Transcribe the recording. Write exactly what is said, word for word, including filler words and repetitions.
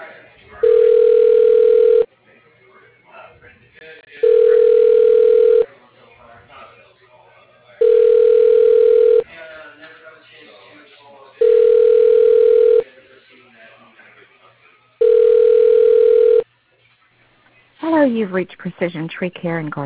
Hello, you've reached Precision Tree Care and Garden.